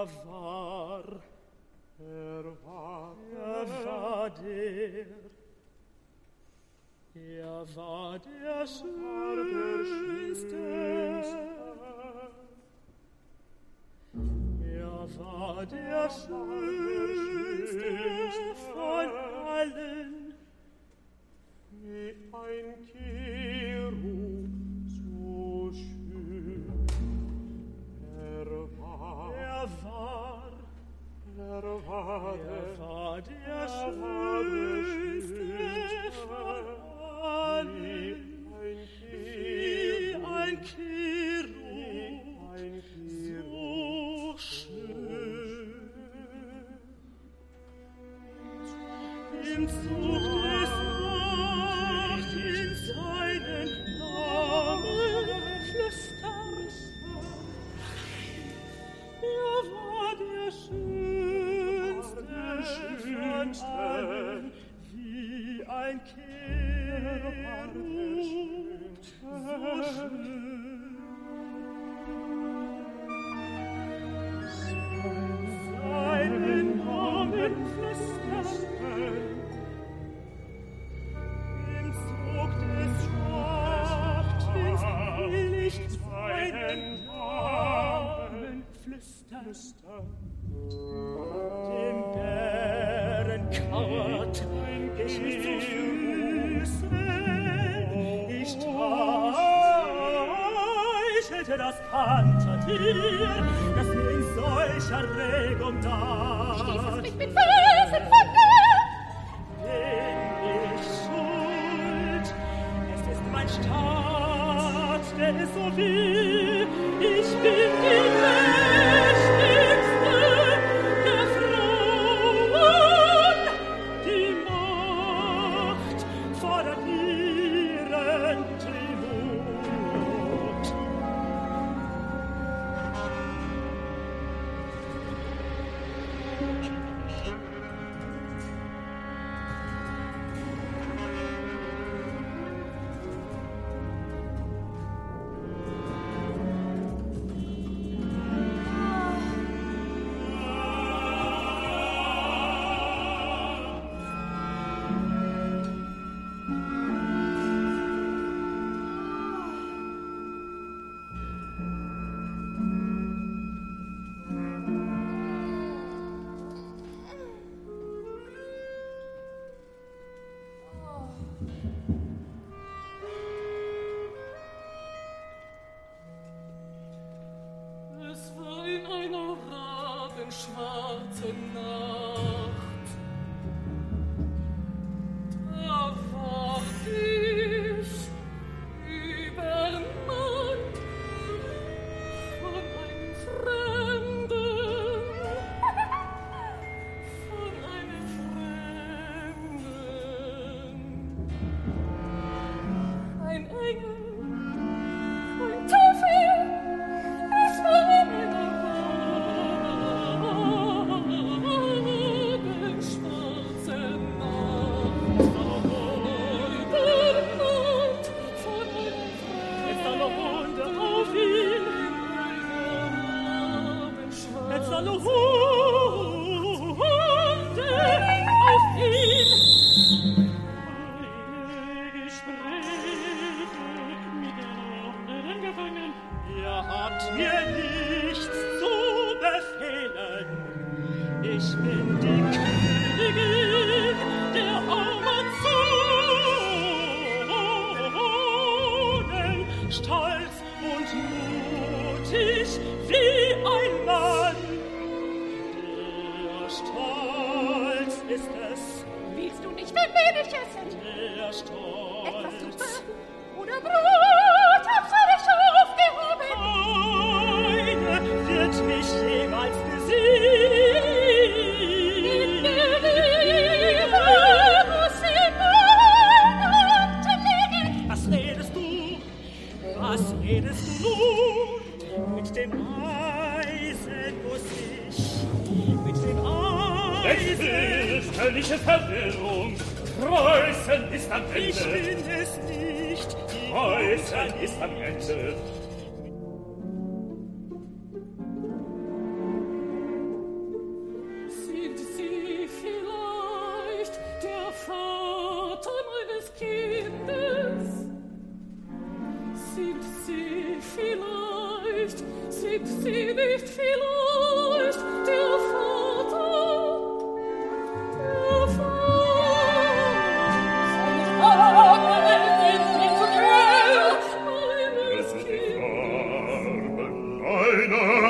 war der Schönste. Er war der Schönste von allen. Wie ein Cherub so schön. Er war der Schönste von allen. Wie ein Cherub so schön. Im Zug des Nacht in seinen Namen flüstert. Er war der Schönste von allen, wie ein Cherub so schön. Seinen Namen flüstern, im Zug des Schachtens will ich seinen Namen flüstern. Dem Bären kauert ich mich zu Füßen, ich täuschelte das Panthertier, das mir in solcher Regung da. Stieß es mich mit Füßen von dir? Bin ich schuld? Es ist mein Staat, der ist so will. Ich bin die Mächtigste der Frauen. Die Macht fordert ihren Tribut. Schwarze Nacht, da ward ich übermannt von einem Fremden, ein Engel, ein Teufel, es war eine Ich bin die Königin der Amazonen, stolz und mutig wie ein Mann. Der Stolz ist es. Willst du nicht ein wenig essen? Der Stolz. Etwas Suppe oder Brot, hab's für dich aufgehoben. Keine wird mich jemals besiegen. Was redest du nun? Mit dem Eisen muss ich, mit dem Eisen... Fürchterliche Verwirrung! Preußen ist am Ende! Ich bin es nicht! Preußen ist am Ende! einer